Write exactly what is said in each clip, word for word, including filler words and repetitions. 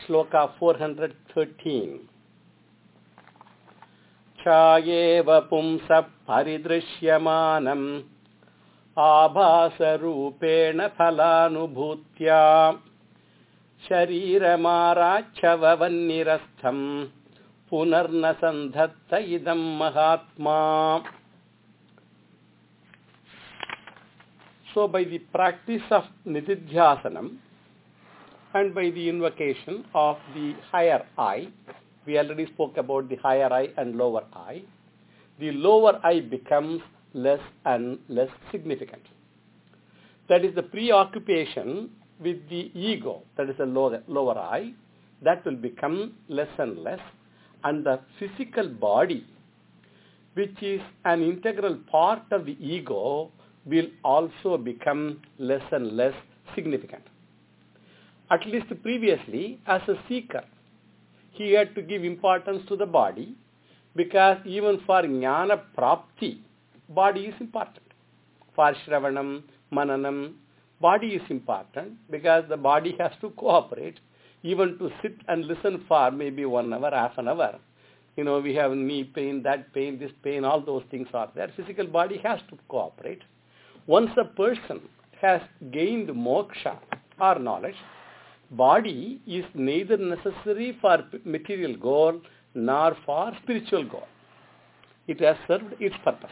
Shloka four hundred thirteen. Chayeva pumsa paridrishyamanam abhasarupena phalanubhutya shariramaracchavavannirastham punarna sandhatta idam mahatma. So by the practice of nididhyasanam and by the invocation of the higher I, we already spoke about the higher I and lower I, the lower I becomes less and less significant. That is the preoccupation with the ego, that is the lower, lower I, that will become less and less, and the physical body, which is an integral part of the ego, will also become less and less significant. At least previously, as a seeker, he had to give importance to the body, because even for jnana prapti, body is important. For shravanam, mananam, body is important, because the body has to cooperate. Even to sit and listen for maybe one hour, half an hour. You know, we have knee pain, that pain, this pain, all those things are there. Physical body has to cooperate. Once a person has gained moksha or knowledge, body is neither necessary for material goal nor for spiritual goal. It has served its purpose.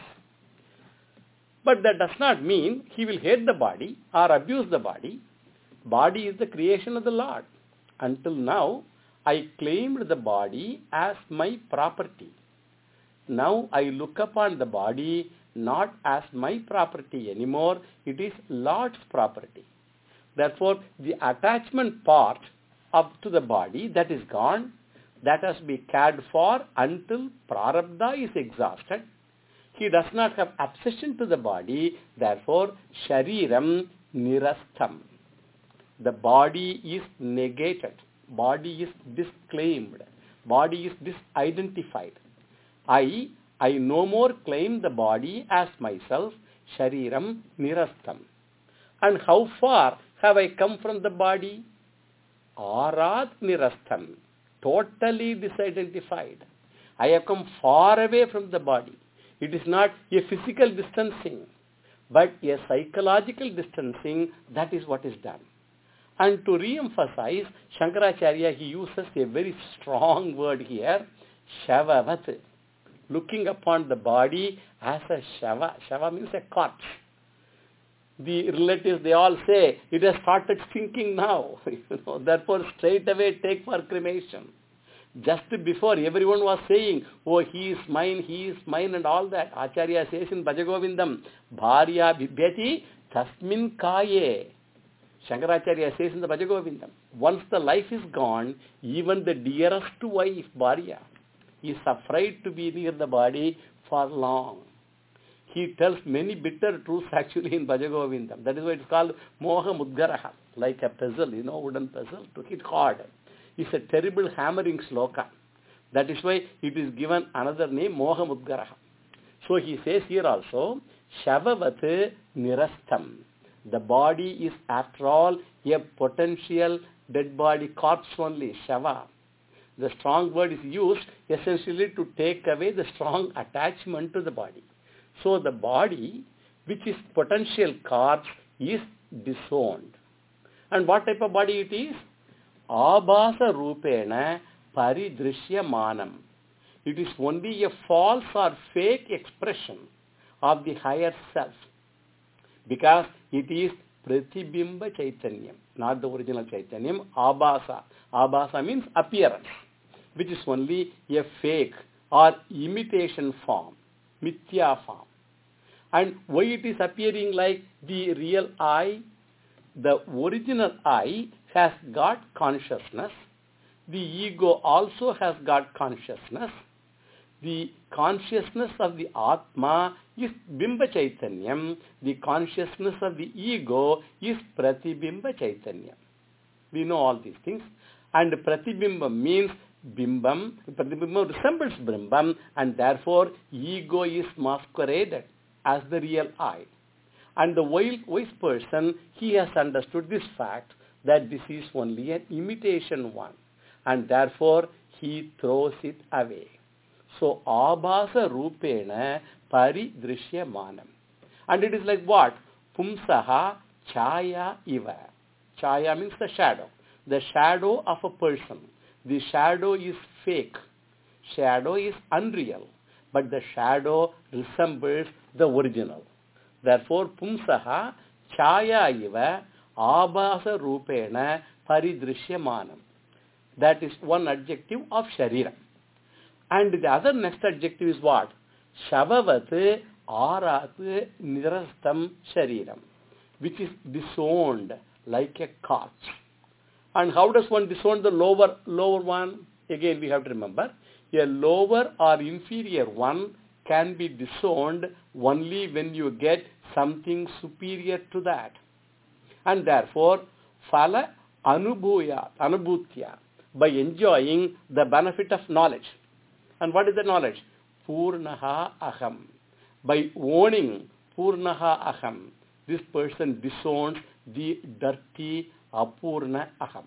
But that does not mean he will hate the body or abuse the body. Body is the creation of the Lord. Until now, I claimed the body as my property. Now I look upon the body not as my property anymore. It is Lord's property. Therefore, the attachment part up to the body, that is gone. That has to be cared for until prarabdha is exhausted. He does not have obsession to the body. Therefore, shariram nirastham. The body is negated. Body is disclaimed. Body is disidentified. I, I no more claim the body as myself. Shariram nirastham. And how far have I come from the body? Arat nirastham. Totally disidentified. I have come far away from the body. It is not a physical distancing, but a psychological distancing. That is what is done. And to re-emphasize, Shankaracharya, he uses a very strong word here, shavavat, looking upon the body as a shava. Shava means a corpse. The relatives, they all say, it has started stinking now. you know, therefore, straight away take for cremation. Just before, everyone was saying, oh, he is mine, he is mine, and all that. Acharya says in Bhajagovindam, Bharya bibhyati tasmin kaye. Shankaracharya says in the Bhajagovindam, once the life is gone, even the dearest wife, Bharya, is afraid to be near the body for long. He tells many bitter truths actually in Bhajagovindam. That is why it's called Moha Mudgaraha, like a puzzle, you know, wooden puzzle, to hit hard. It's a terrible hammering sloka. That is why it is given another name, Moha Mudgaraha. So he says here also, Shavavat nirastham. The body is, after all, a potential dead body corpse only, shava. The strong word is used essentially to take away the strong attachment to the body. So the body, which is potential corpse, is disowned. And what type of body it is? Abhasa rupena paridrishyamanam. It is only a false or fake expression of the higher self. Because it is Pratibimba Chaitanyam, not the original Chaitanyam, Abhasa. Abhasa means appearance, which is only a fake or imitation form, Mithya form. And why it is appearing like the real I? The original I has got consciousness. The ego also has got consciousness. The consciousness of the Atma is Bimba Chaitanyam. The consciousness of the ego is Pratibimba Chaitanyam. We know all these things. And Pratibimba means Bimbam. Pratibimba resembles Bimbam, and therefore ego is masqueraded as the real I. And the wise person, he has understood this fact that this is only an imitation one. and therefore he throws it away. So, abhasa rupena paridrishyamanam. And it is like what? Pumsaha chaya iva. Chaya means the shadow. The shadow of a person. The shadow is fake. Shadow is unreal. But the shadow resembles the original. Therefore, pumsaha chaya iva abhasa rupena paridrishyamanam. That is one adjective of sharira. And the other next adjective is what? Shavavat arat nirastam shariram, which is disowned like a corpse. And how does one disown the lower lower one? Again, we have to remember, a lower or inferior one can be disowned only when you get something superior to that. And therefore, phala anubhuya, anubhutya, by enjoying the benefit of knowledge. And what is the knowledge? Purnaha aham. By owning Purnaha aham, this person disowns the dirty apurna aham.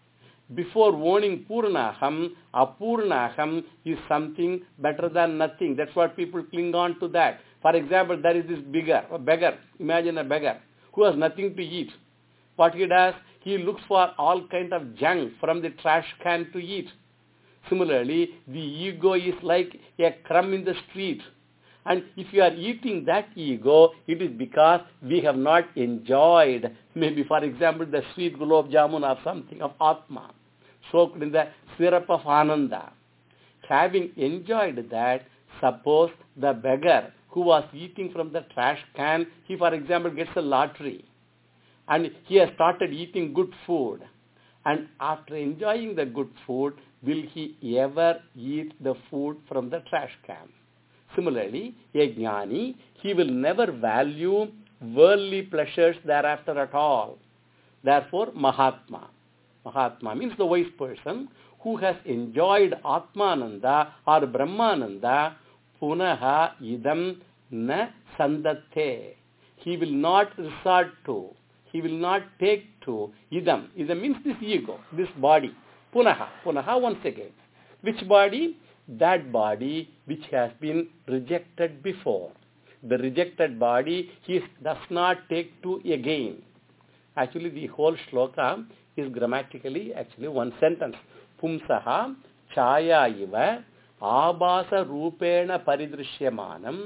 Before owning Purna aham, apurna aham is something better than nothing. That's what people cling on to that. For example, there is this beggar, a beggar. Imagine a beggar who has nothing to eat. What he does, he looks for all kind of junk from the trash can to eat. Similarly, the ego is like a crumb in the street. And if you are eating that ego, it is because we have not enjoyed, maybe for example, the sweet gulab jamun or something of Atma, soaked in the syrup of Ananda. Having enjoyed that, suppose the beggar who was eating from the trash can, he for example gets a lottery. And he has started eating good food. And after enjoying the good food, will he ever eat the food from the trash can? Similarly, a jnani, he will never value worldly pleasures thereafter at all. Therefore, Mahatma. Mahatma means the wise person who has enjoyed Atmananda or Brahmananda, punaha idam na sandatte. He will not resort to, he will not take to idam. Idam means this ego, this body. Punaha, punaha once again. Which body? That body which has been rejected before. The rejected body he does not take to again. Actually, the whole shloka is grammatically actually one sentence. Pumsaha chaya iva abhasa rupena paridrishyamanam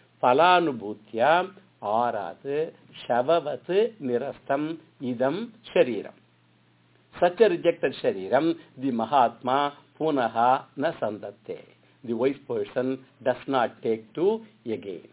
phalanubhutya arat shavavat nirastam idam shariram. Such a rejected shariram, the Mahatma punaha na sandatte. The wise person does not take to again.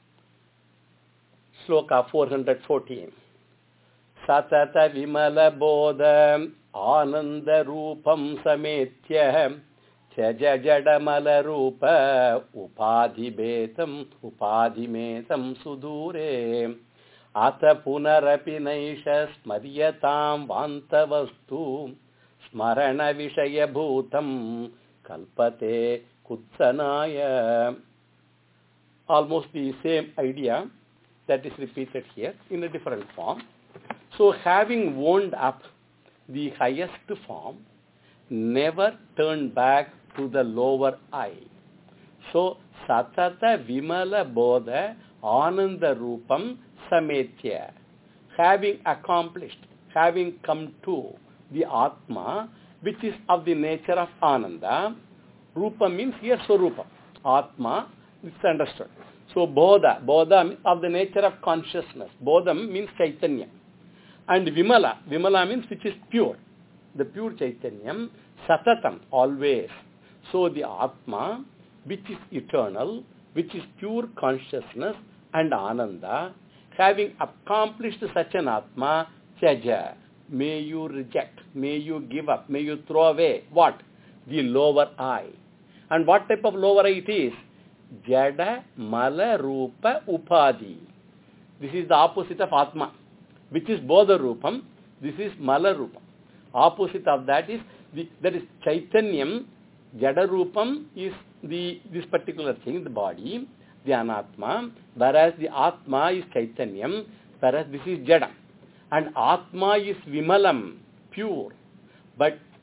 Sloka four hundred fourteen. Satata vimala bodha ananda rupam sametya tyaja jadamala rupa upadhi betam upadhi metam sudure ata punarapi naisha smaryatam vantavastu smarana vishaya bhutam kalpate kutsanaya. Almost the same idea that is repeated here in a different form. So having wound up the highest form, never turn back to the lower I. So satata vimala bodha ananda rupam sametya. Having accomplished, having come to the Atma, which is of the nature of Ananda. Rupa means here Swarupa. Atma is understood. So Bodha, Bodha of the nature of consciousness. Bodham means Chaitanya. And Vimala, Vimala means which is pure. The pure Chaitanyam, Satatam, always. So the Atma, which is eternal, which is pure consciousness and Ananda, having accomplished such an Atma, Tyaja, may you reject, may you give up, may you throw away what? The lower I. And what type of lower I it is? Jada Mala Rupa Upadhi. This is the opposite of Atma, which is Bodha Rupam. This is Mala Rupam. Opposite of that is the, that is Chaitanyam. Jada Rupam is the this particular thing, the body, the Anatma, whereas the Atma is Chaitanyam, whereas this is Jada. And Atma is Vimalam, pure. But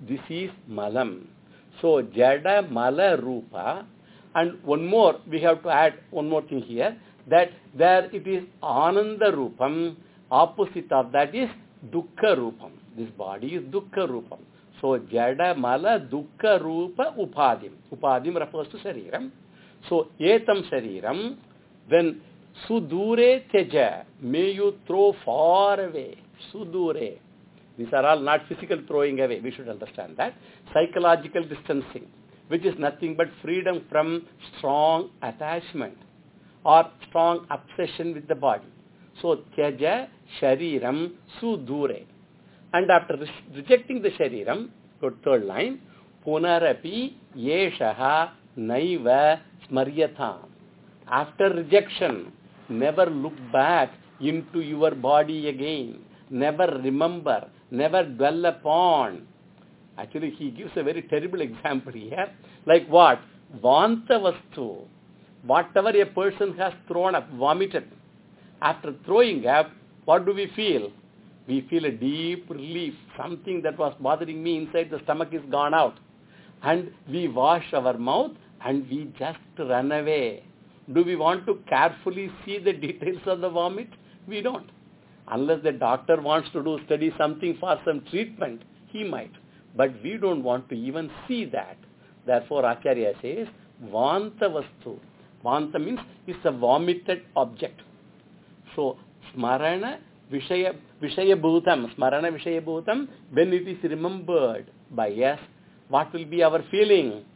this is malam. So jada, mala, rupa. And one more, we have to add one more thing here, that there it is ananda rupam, opposite of that is dukkha rupam. This body is dukkha rupam. So jada, mala, dukkha rupa, upadim. Upadim refers to shariram. So etam shariram, then sudure teja, may you throw far away. Sudure. These are all not physical throwing away. We should understand that. Psychological distancing, which is nothing but freedom from strong attachment or strong obsession with the body. So, tyaja shariram sudure. And after re- rejecting the shariram, go to third line, punarapi yeshaha naiva smaryatham. After rejection, never look back into your body again. Never remember, never dwell upon. Actually, he gives a very terrible example here. Like what? Vanta vastu. Whatever a person has thrown up, vomited. After throwing up, what do we feel? We feel a deep relief. Something that was bothering me inside the stomach is gone out. And we wash our mouth and we just run away. Do we want to carefully see the details of the vomit? We don't. Unless the doctor wants to do study something for some treatment, he might. But we don't want to even see that. Therefore, Acharya says, Vanta vastu. Vanta means it's a vomited object. So, smarana vishaya, vishaya bhutam. Smarana vishaya bhutam, when it is remembered by us, what will be our feeling?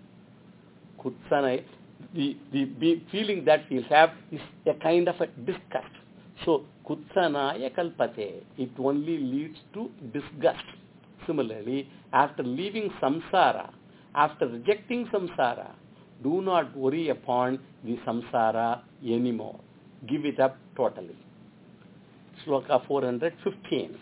Kutsana. The, the, the feeling that we have is a kind of a disgust. So, kutsanaya kalpate. It only leads to disgust. Similarly, after leaving samsara, after rejecting samsara, do not worry upon the samsara anymore. Give it up totally. Shloka four hundred fifteen.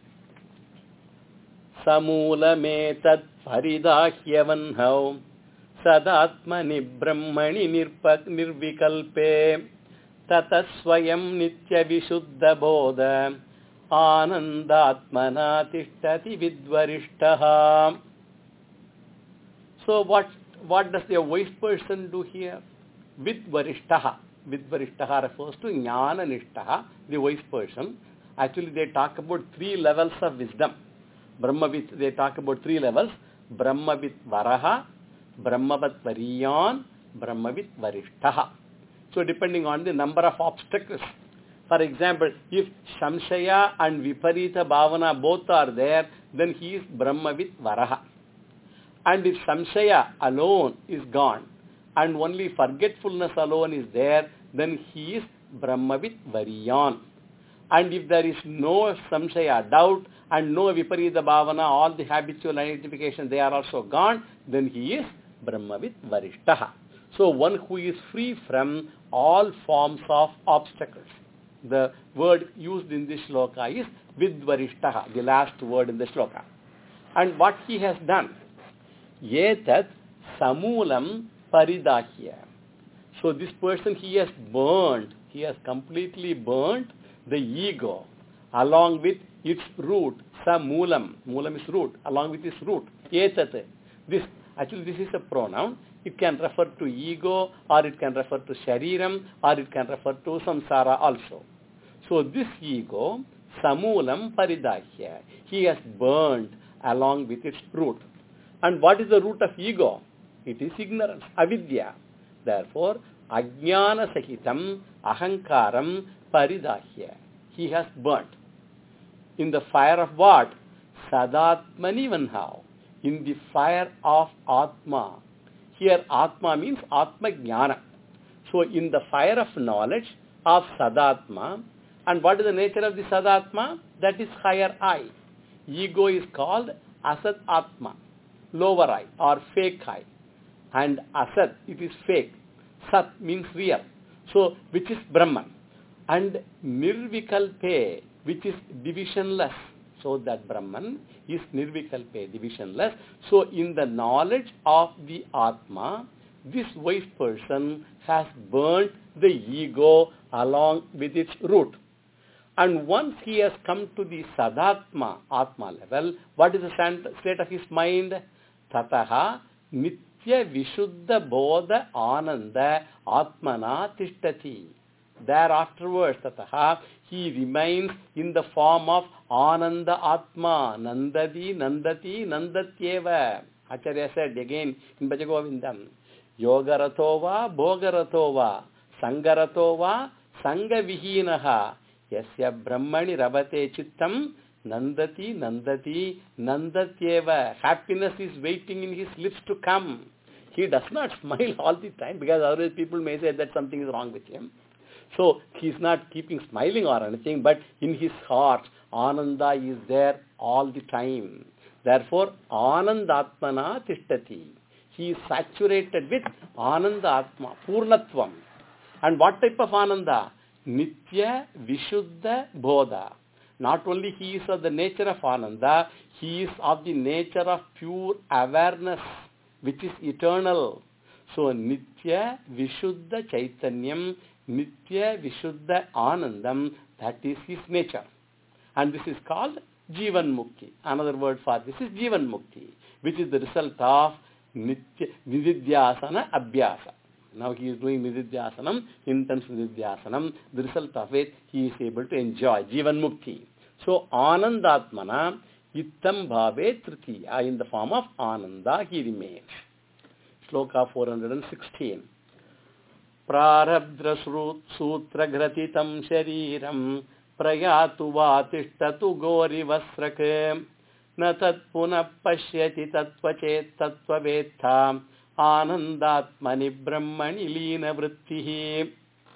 Samulametat paridahyavanhau sadatmani brahmani nirpak nirvikalpe tatasvayam nitya vishuddha bodha anandatmana tishtati vidvarishtaha. So what, what does the wise person do here? Vidvarishtaha. Vidvarishtaha refers to jnana nishtaha, the wise person. Actually, they talk about three levels of wisdom. Brahmavit, they talk about three levels. Brahmavit varaha, Brahmavat variyan, Brahmavit varishtaha. So depending on the number of obstacles. For example, if Samshaya and Viparita Bhavana both are there, then he is Brahmavit varaha. And if Samshaya alone is gone, and only forgetfulness alone is there, then he is Brahmavit variyan. And if there is no Samshaya, doubt, and no Viparita Bhavana, all the habitual identification, they are also gone, then he is Brahmavit varishtaha. So one who is free from all forms of obstacles. The word used in this shloka is vidvarishtaha, the last word in the shloka. And what he has done, yetat samulam paridahya. So this person, he has burned, he has completely burned the ego along with its root, samulam. Mulam is root, along with its root. Yetat. This, actually this is a pronoun. It can refer to ego, or it can refer to shariram, or it can refer to samsara also. So this ego, samulam paridahya, he has burned along with its root. And what is the root of ego? It is ignorance, avidya. Therefore, ajnana sahitam ahankaram paridahya. He has burnt. In the fire of what? Sadatmani vanhau. In the fire of Atma. Here Atma means Atma Jnana. So in the fire of knowledge of Sadatma, and what is the nature of the Sadatma? That is higher I. Ego is called Asat Atma, lower I or fake I. And Asat, it is fake. Sat means real. So which is Brahman. And Nirvikalpe, which is divisionless. So that Brahman is nirvikalpe, divisionless. So in the knowledge of the Atma, this wise person has burnt the ego along with its root. And once he has come to the Sadatma, Atma level, what is the state of his mind? Tataha Nitya Vishuddha Bodha Ananda Atmana Tishtati. Thereafterwards, Tataha, he remains in the form of Ananda Atma, Nandadi, Nandati, Nandatyeva. Acharya said again in Bhajagovindam, Yogaratova, Bhogaratova, Sangaratova, Sangavihinaha, Yasya Brahmani Rabate Chittam, Nandati, Nandati, Nandatyeva. Happiness is waiting in his lips to come. He does not smile all the time because otherwise people may say that something is wrong with him. So he is not keeping smiling or anything, but in his heart, Ananda is there all the time. Therefore, Anandatmana Tishtati. He is saturated with Ananda Atma, Purnatvam. And what type of Ananda? Nitya Vishuddha Bodha. Not only he is of the nature of Ananda, he is of the nature of pure awareness, which is eternal. So, Nitya Vishuddha Chaitanyam, Nitya Vishuddha Anandam, that is his nature. And this is called Jivan Mukti. Another word for this is Jivan Mukti, which is the result of Nitya Nididhyasana Abhyasa. Now he is doing Nididhyasanam, intense Nididhyasanam. The result of it, he is able to enjoy Jivan Mukti. So, Anandatmana Ittam Bhave Tritiya, in the form of Ananda, he remains. Shloka four hundred sixteen. Prarabdra Sutra Gratitam Shariram Prayatu Vatishtatu Gori Vasrake Natat Puna Pashyati Tatvachet Tatvavetha Anandatmani Brahmani Lina Vrittihi.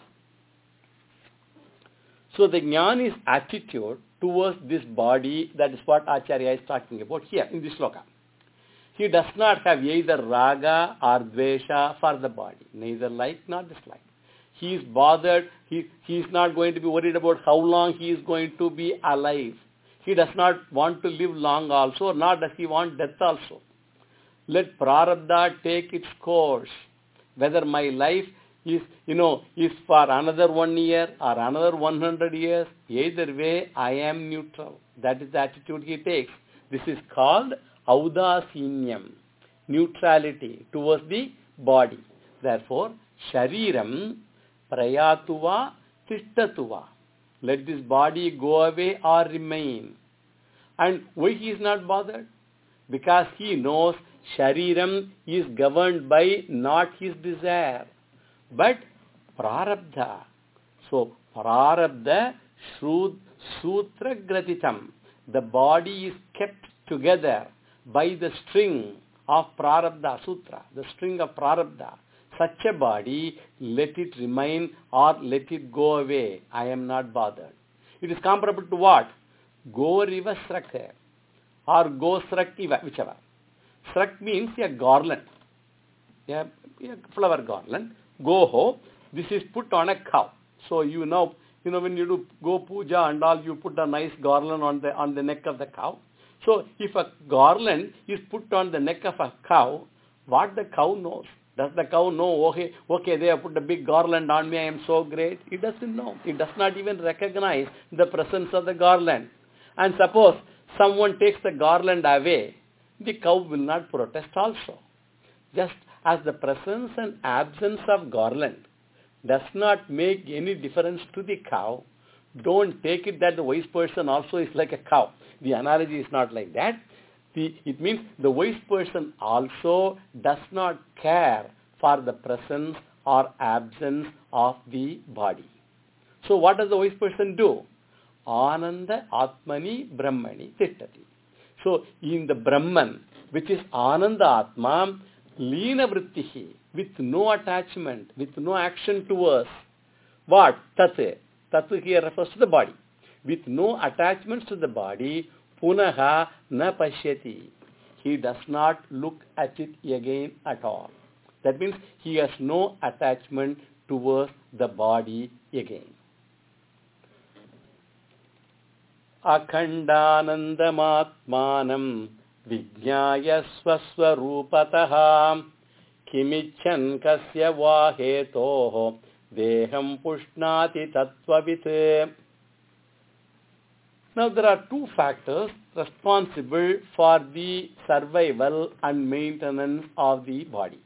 So the Jnani's attitude towards this body, that is what Acharya is talking about here in this sloka. He does not have either raga or dvesha for the body, neither like nor dislike. He is bothered, he, he is not going to be worried about how long he is going to be alive. He does not want to live long also, nor does he want death also. Let prarabdha take its course. Whether my life is, you know, is for another one year or another one hundred years, either way, I am neutral. That is the attitude he takes. This is called Audasinyam, neutrality towards the body. Therefore, Shariram Prayatuva Tishtatuva. Let this body go away or remain. And why he is not bothered? Because he knows Shariram is governed by not his desire, but Prarabdha. So, Prarabdha Sutra Gratitam. The body is kept together by the string of Prarabdha Sutra, the string of Prarabdha. Such a body, let it remain or let it go away. I am not bothered. It is comparable to what? Goriva Sraka or Go Srakiva, whichever. Srak means a garland, a, a flower garland. Goho, this is put on a cow. So you know, you know when you do go puja and all, you put a nice garland on the on the neck of the cow. So if a garland is put on the neck of a cow, what the cow knows? Does the cow know, okay, okay, they have put a big garland on me, I am so great? It doesn't know. It does not even recognize the presence of the garland. And suppose someone takes the garland away, the cow will not protest also. Just as the presence and absence of garland does not make any difference to the cow, don't take it that the wise person also is like a cow. The analogy is not like that. The, it means the wise person also does not care for the presence or absence of the body. So what does the wise person do? Ananda Atmani Brahmani Tishtati. So in the Brahman, which is Ananda Atma, Lina Vrittihi, with no attachment, with no action towards, what? Tat. Tat here refers to the body. With no attachments to the body, Punaha na pashyati. He does not look at it again at all. That means he has no attachment towards the body again. Akhandanandamatmanam vijñāya svasvarūpataha kimichan kasya vahetoho deham pushnati tattvavit. Now there are two factors responsible for the survival and maintenance of the body.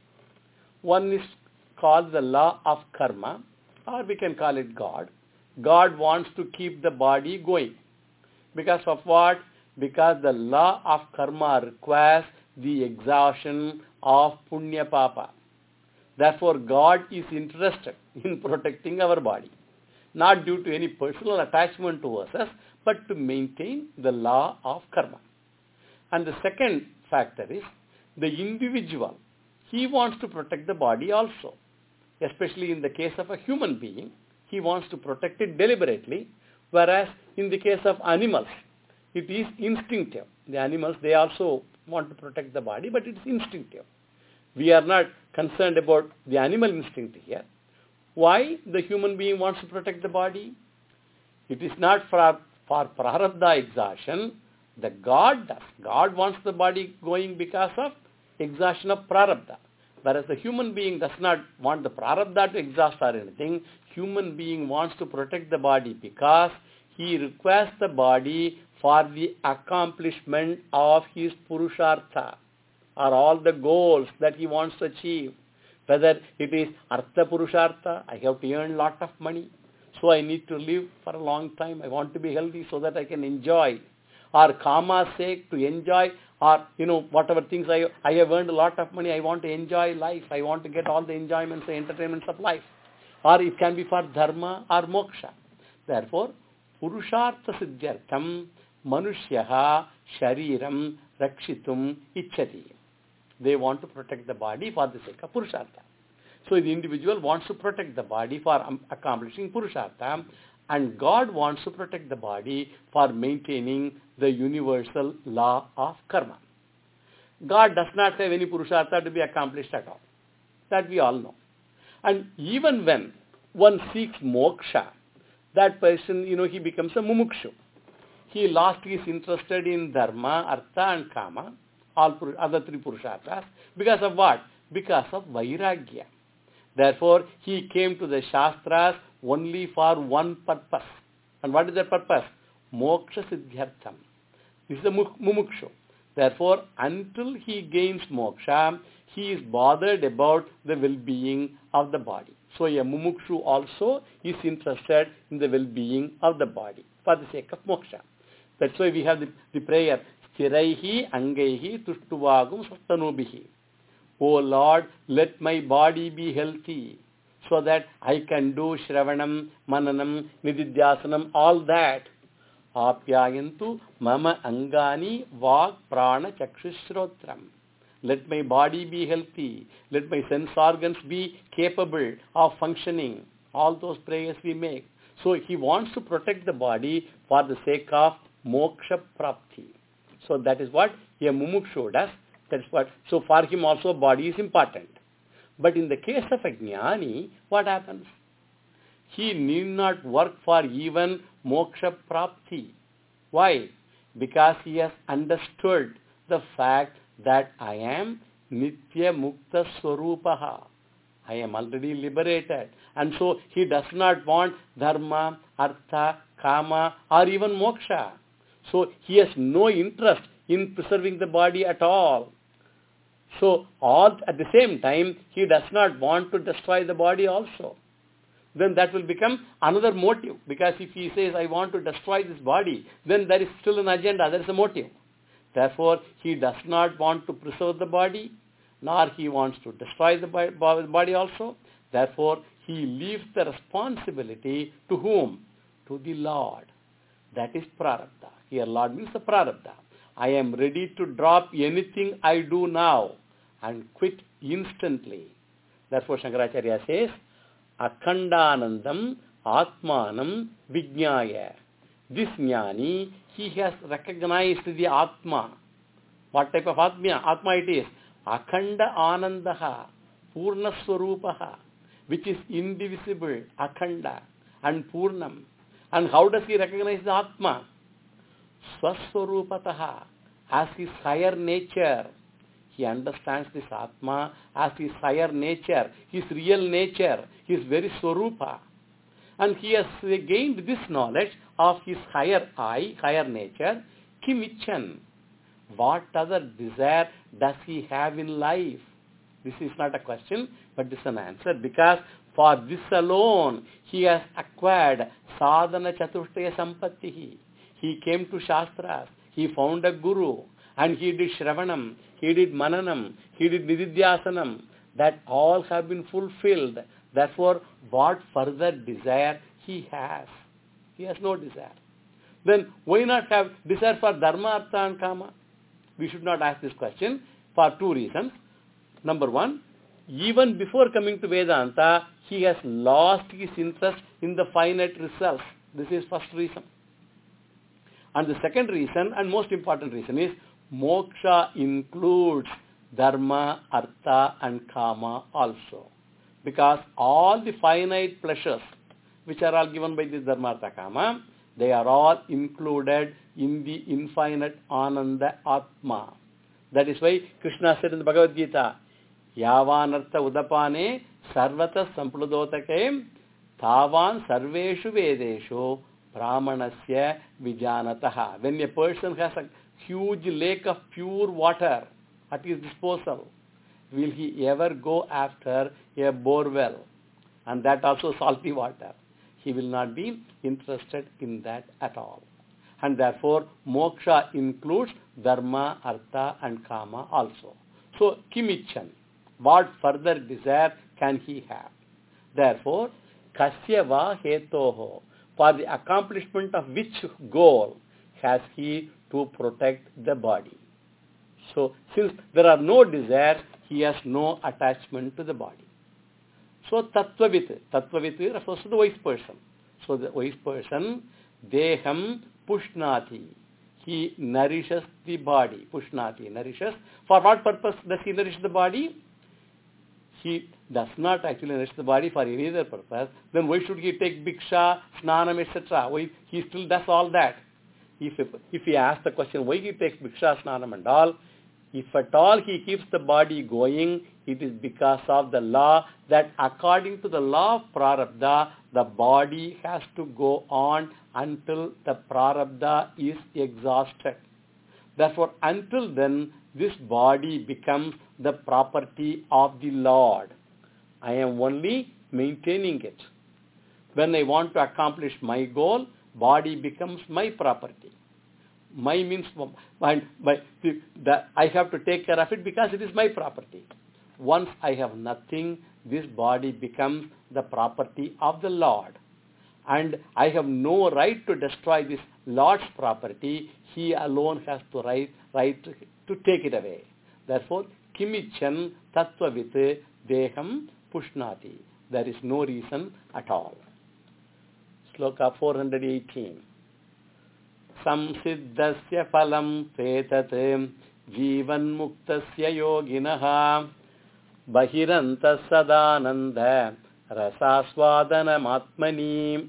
One is called the law of karma, or we can call it God. God wants to keep the body going. Because of what? Because the law of karma requires the exhaustion of punya papa. Therefore, God is interested in protecting our body, not due to any personal attachment towards us, but to maintain the law of karma. And the second factor is the individual. He wants to protect the body also. Especially in the case of a human being, he wants to protect it deliberately, whereas in the case of animals, it is instinctive. The animals, they also want to protect the body, but it's instinctive. We are not concerned about the animal instinct here. Why the human being wants to protect the body? It is not for, for prarabdha exhaustion. The God does. God wants the body going because of exhaustion of prarabdha. Whereas the human being does not want the prarabdha to exhaust or anything. Human being wants to protect the body because he requires the body for the accomplishment of his purushartha, or all the goals that he wants to achieve. Whether it is artha purushartha, I have to earn lot of money, so I need to live for a long time. I want to be healthy so that I can enjoy. Or kama's sake, to enjoy, or you know, whatever things I, I have earned a lot of money, I want to enjoy life. I want to get all the enjoyments and entertainments of life. Or it can be for dharma or moksha. Therefore, purushartha siddhyartham manushyaha shariram rakshitum ichchati. They want to protect the body for the sake of purushartha. So the individual wants to protect the body for um, accomplishing purushartha, and God wants to protect the body for maintaining the universal law of karma. God does not have any purushartha to be accomplished at all. That we all know. And even when one seeks moksha, that person, you know, he becomes a mumukshu. He lost his interest in dharma, artha and kama, all other three purusharthas. Because of what? Because of vairagya. Therefore, he came to the shastras only for one purpose. And what is that purpose? Moksha siddhyartham. This is the mumukshu. Therefore, until he gains moksha, he is bothered about the well-being of the body. So, a mumukshu also is interested in the well-being of the body for the sake of moksha. That's why we have the, the prayer, Sthiraihi angaihi tushtuvagum sastanubihi. O Lord, let my body be healthy so that I can do shravanam, mananam, nididhyasanam, all that. Apyayantu mama angani vak prana chakshushrotram. Let my body be healthy. Let my sense organs be capable of functioning. All those prayers we make. So he wants to protect the body for the sake of moksha prapti. So that is what a mumukshu does. That's what. So for him also body is important. But in the case of a jnani, what happens? He need not work for even moksha prapti. Why? Because he has understood the fact that I am nitya mukta swarupaha. I am already liberated. And so he does not want dharma, artha, kama or even moksha. So he has no interest in preserving the body at all. So all at the same time, he does not want to destroy the body also. Then that will become another motive. Because if he says, I want to destroy this body, then there is still an agenda, there is a motive. Therefore, he does not want to preserve the body, nor he wants to destroy the body also. Therefore, he leaves the responsibility to whom? To the Lord. That is prarabdha. Here Lord means the prarabdha. I am ready to drop anything I do now and quit instantly. Therefore, Shankaracharya says, Akhandanandam Atmanam Vijnaya. This jnani, he has recognized the Atma. What type of Atma? Atma it is. Akhanda Anandaha, Purna Swarupaha, which is indivisible, Akhanda and Purnam. And how does he recognize the Atma? Swaswarupataha, as his higher nature. He understands this Atma as his higher nature, his real nature, his very Swarupa. and he has gained this knowledge of his higher I, higher nature, Kimichan. What other desire does he have in life? This is not a question, but this is an answer, because for this alone he has acquired sadhana chatushtaya sampattihi. He came to Shastras, he found a guru, and he did Shravanam, he did Mananam, he did Nididhyasanam. That all have been fulfilled. Therefore, what further desire he has? He has no desire. Then why not have desire for Dharma, Artha and Kama? We should not ask this question for two reasons. Number one, even before coming to Vedanta, he has lost his interest in the finite results. This is first reason. And the second reason, and most important reason, is moksha includes Dharma, Artha and Kama also. Because all the finite pleasures, which are all given by this Dharma, Artha, Kama, they are all included in the infinite Ananda Atma. That is why Krishna said in the Bhagavad Gita, Yavanartha udapane sarvata sampludotake tavan sarveshu vedeshu brahmanasya vijanataha. When a person has a huge lake of pure water at his disposal, will he ever go after a bore well, and that also salty water? He will not be interested in that at all. And therefore, moksha includes Dharma, Artha and Kama also. So, Kimichan, what further desire can he have? Therefore, Kasya va hetoho, for the accomplishment of which goal has he to protect the body? So, since there are no desires, he has no attachment to the body. So, Tattvavit, Tattvavit refers to the wise person. So, the wise person, Deham Pushnati, he nourishes the body. Pushnati, nourishes. For what purpose does he nourish the body? He does not actually nourish the body for any other purpose. Then why should he take Bhiksha, Snanam, et cetera? Why he still does all that? If, if he asks the question, why he takes Bhiksha, Snanam and all, if at all he keeps the body going, it is because of the law that according to the law of Prarabdha, the body has to go on until the Prarabdha is exhausted. Therefore, until then, this body becomes the property of the Lord. I am only maintaining it. When I want to accomplish my goal, body becomes my property. My means, my, my, the, the, I have to take care of it because it is my property. Once I have nothing, this body becomes the property of the Lord. And I have no right to destroy this Lord's property. He alone has the right, right to take it away. Therefore, Kimichan Tattvavit Deham Pushnati. There is no reason at all. Sloka four hundred eighteen. Samsiddhasya phalam petat jivan muktasya yoginaha bahiranta sadananda rasasvadanam atmani.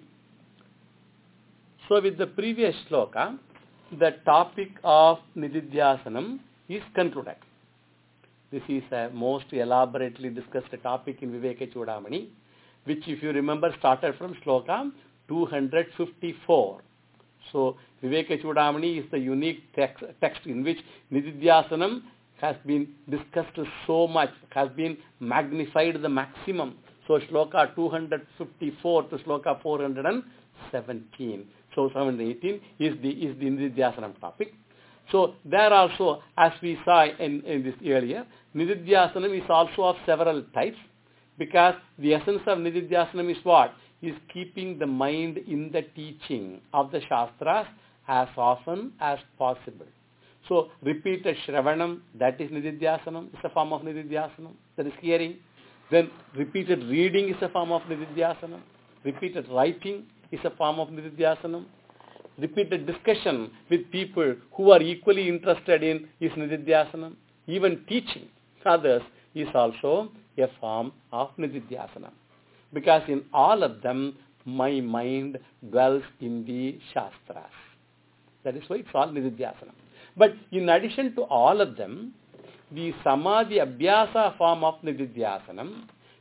So with the previous sloka, the topic of Nididhyasanam is concluded. This is a most elaborately discussed topic in Viveka Chudamani, which if you remember started from sloka two hundred fifty-four. So Viveka Chudamani is the unique text, text in which Nididhyasanam has been discussed so much, has been magnified the maximum. So Shloka two hundred fifty-four to Shloka four hundred seventeen. So seven hundred eighteen is the is the Nididhyasanam topic. So there also, as we saw in, in this earlier, Nididhyasanam is also of several types, because the essence of Nididhyasanam is what? Is keeping the mind in the teaching of the Shastras as often as possible. So repeated Shravanam, that is Nididhyasanam, is a form of Nididhyasanam, that is hearing. Then repeated reading is a form of Nididhyasanam. Repeated writing is a form of Nididhyasanam. Repeated discussion with people who are equally interested in is Nididhyasanam. Even teaching others is also a form of Nididhyasanam. Because in all of them, my mind dwells in the Shastras. That is why it's all Nididhyasanam. But in addition to all of them, the Samadhi Abhyasa form of Nididhyasanam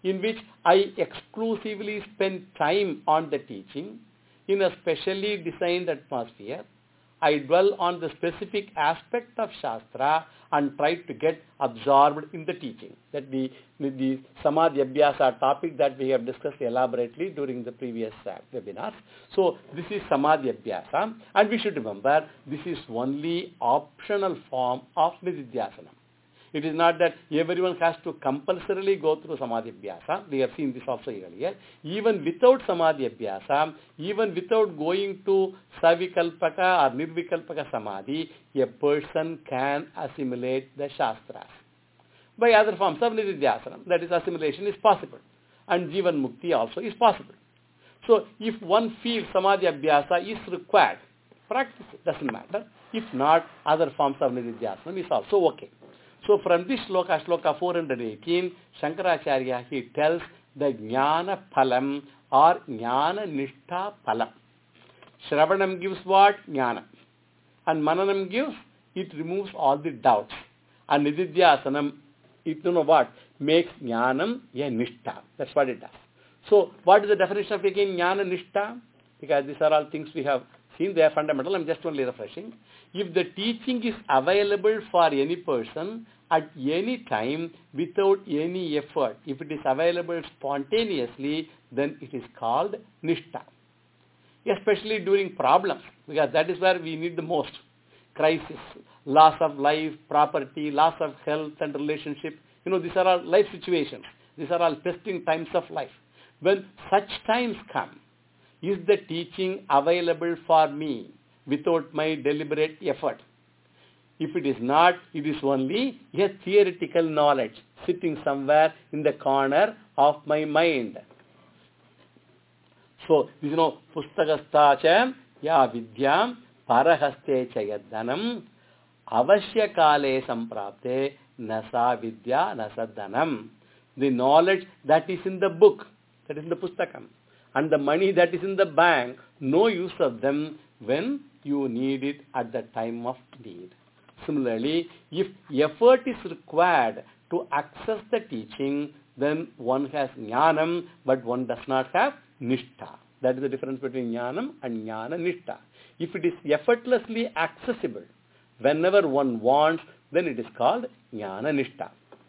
in which I exclusively spend time on the teaching in a specially designed atmosphere. I dwell on the specific aspect of Shastra and try to get absorbed in the teaching. That the, the Samadhi Abhyasa topic that we have discussed elaborately during the previous uh, webinars. So this is Samadhi Abhyasa, and we should remember this is only optional form of Nididhyasana. It is not that everyone has to compulsorily go through Samadhi Abhyasa. We have seen this also earlier. Even without Samadhi Abhyasa, even without going to Savikalpaka or Nirvikalpaka Samadhi, a person can assimilate the Shastras. By other forms of Nididhyasana, that is, assimilation is possible. And Jivan Mukti also is possible. So, if one feels Samadhi Abhyasa is required, practice it, doesn't matter. If not, other forms of Nididhyasana is also okay. So from this shloka, shloka four hundred eighteen, Shankaracharya, he tells the Jnana Phalam or Jnana Nishtha Phalam. Shravanam gives what? Jnana. And Mananam gives, it removes all the doubts. And Nididhyasanam, it you know what? Makes Jnanam a Nishtha. That's what it does. So what is the definition of again Jnana Nishtha? Because these are all things we have seen, they are fundamental. I'm just only refreshing. If the teaching is available for any person at any time without any effort, if it is available spontaneously, then it is called Nishtha. Especially during problems, because that is where we need the most. Crisis, loss of life, property, loss of health and relationship. You know, these are all life situations. These are all testing times of life. When such times come, is the teaching available for me without my deliberate effort? If it is not, it is only a theoretical knowledge sitting somewhere in the corner of my mind. So, you know, Pustakastacha ya vidyam parahaste chayadhanam avashya kale samprapte nasa vidya nasadhanam. The knowledge that is in the book, that is in the pustakam, and the money that is in the bank, no use of them when you need it at the time of need. Similarly, if effort is required to access the teaching, then one has jnanam, but one does not have nishtha. That is the difference between jnanam and jnana nishtha. If it is effortlessly accessible, whenever one wants, then it is called jnana nishtha.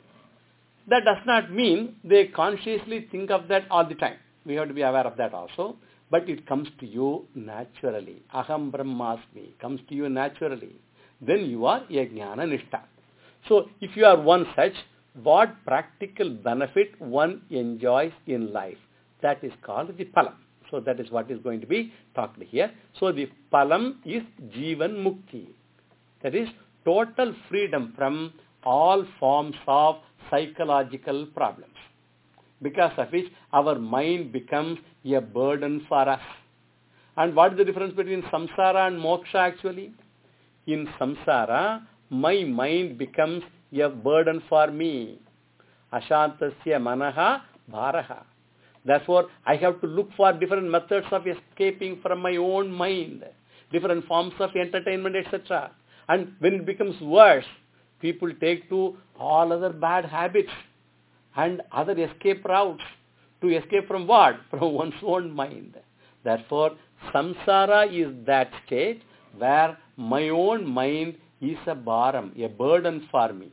That does not mean they consciously think of that all the time. We have to be aware of that also. But it comes to you naturally. Aham brahmasmi comes to you naturally. Then you are a jnana nishtha. So if you are one such, what practical benefit one enjoys in life? That is called the phalam. So that is what is going to be talked here. So the phalam is jivan mukti. That is total freedom from all forms of psychological problems, because of which our mind becomes a burden for us. And what is the difference between samsara and moksha actually? In samsara, my mind becomes a burden for me. Ashantasya manaha bharaha. Therefore, I have to look for different methods of escaping from my own mind, different forms of entertainment, et cetera. And when it becomes worse, people take to all other bad habits and other escape routes. To escape from what? From one's own mind. Therefore, samsara is that state where my own mind is a bharam, a burden for me.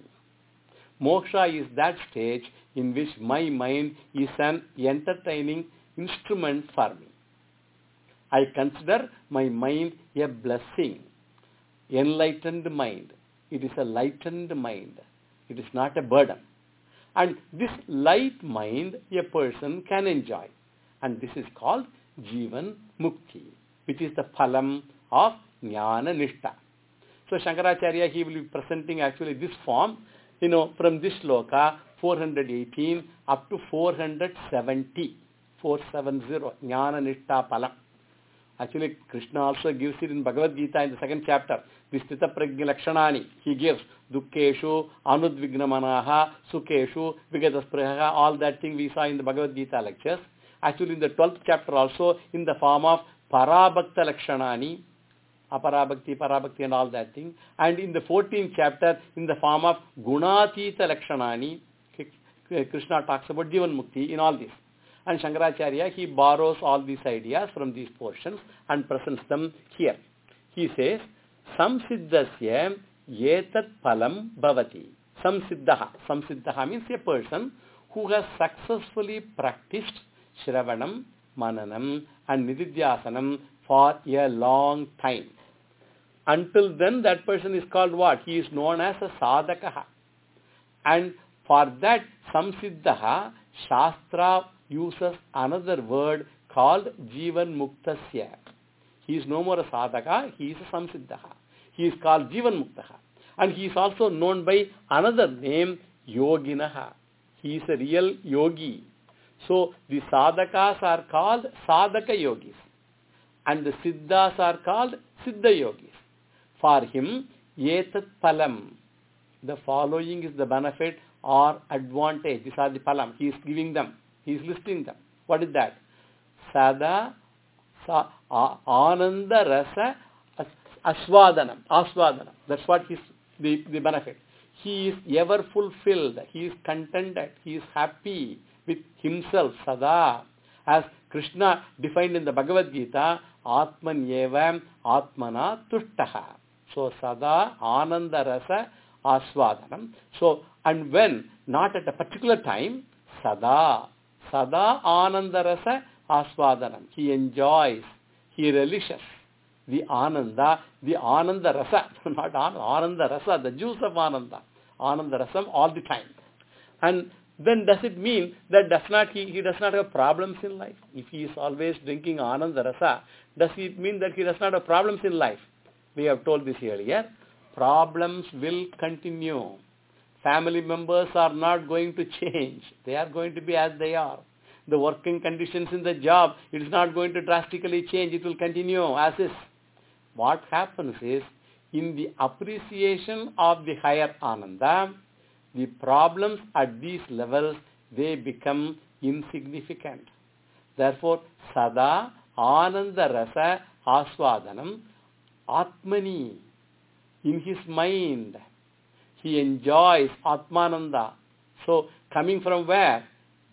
Moksha is that stage in which my mind is an entertaining instrument for me. I consider my mind a blessing, enlightened mind. It is a lightened mind. It is not a burden. And this light mind a person can enjoy. And this is called Jivan Mukti, which is the phalam of Jnana Nishtha. So Shankaracharya, he will be presenting actually this form, you know, from this shloka four hundred eighteen up to four hundred seventy, four seventy, Jnana Nishtha phalam. Actually, Krishna also gives it in Bhagavad Gita in the second chapter. Vistita prajna lakshanani. He gives dukkeshu, anudvignamanaha, sukeshu, vigadaspraha, all that thing we saw in the Bhagavad Gita lectures. Actually, in the twelfth chapter also, in the form of parabhakta lakshanani, aparabhakti, parabhakti and all that thing. And in the fourteenth chapter, in the form of gunatita lakshanani, Krishna talks about Jivan Mukti in all this. And Shankaracharya, he borrows all these ideas from these portions and presents them here. He says, Samsiddhasya yetat palam bhavati. Samsiddhaha. Samsiddhaha means a person who has successfully practiced Shravanam, Mananam and Nididhyasanam for a long time. Until then, that person is called what? He is known as a sadhakaha. And for that, Samsiddhaha, Shastra uses another word called Jivan Muktasya. He is no more a sadhaka, he is a Samsiddhaha. He is called Jivan Muktaha. And he is also known by another name, Yoginaha. He is a real yogi. So the sadhakas are called sadhaka yogis. And the siddhas are called siddha yogis. For him, yetat palam. The following is the benefit or advantage. These are the palam. He is giving them. He is listing them. What is that? Sada, sa, a, ananda rasa as, aswadanam. Aswadanam. That's what is the, the benefit. He is ever fulfilled. He is contented. He is happy with himself. Sada. As Krishna defined in the Bhagavad Gita, Atman evam Atmana tushtaha. So, Sada, Ananda Rasa, Aswadanam. So, and when, not at a particular time, Sada, Sada, Ananda Rasa, Aswadanam. He enjoys, he relishes the Ananda, the Ananda Rasa, not Ananda Rasa, the juice of Ananda. Ananda Rasam all the time. And then does it mean that does not he, he does not have problems in life? If he is always drinking Ananda Rasa, does it mean that he does not have problems in life? We have told this earlier. Problems will continue. Family members are not going to change. They are going to be as they are. The working conditions in the job, it is not going to drastically change. It will continue as is. What happens is, in the appreciation of the higher Ananda, the problems at these levels, they become insignificant. Therefore, Sada Ananda Rasa Aswadanam Atmani, in his mind, he enjoys Atmananda. So, coming from where?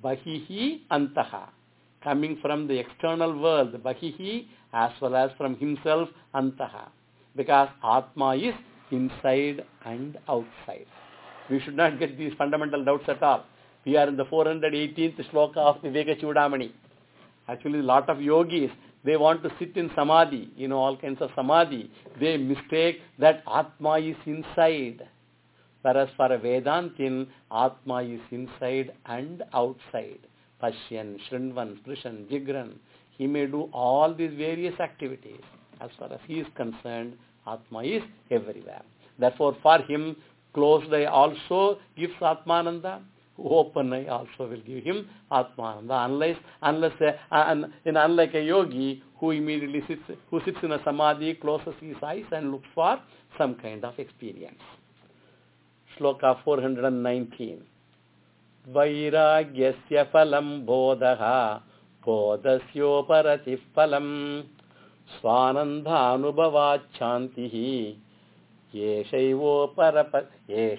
Bahihi Antaha. Coming from the external world, Bahihi, as well as from himself, Antaha. Because Atma is inside and outside. We should not get these fundamental doubts at all. We are in the four hundred eighteenth shloka of Viveka Chudamani. Actually, a lot of yogis, they want to sit in samadhi, you know, all kinds of samadhi. They mistake that Atma is inside. Whereas for a Vedantin, Atma is inside and outside. Pashyan, Shrinvan, Sprishan, Jigran. He may do all these various activities. As far as he is concerned, Atma is everywhere. Therefore, for him, closed eye also gives Atmananda. Open eye also will give him Atmananda. Unless, unless a, in unlike a yogi who immediately sits, who sits in a samadhi, closes his eyes and looks for some kind of experience. Shloka four hundred nineteen. Vairagyasya phalam bodhaha bodhasyoparati phalam svanandhanubhavat chantihi yeshaivoparate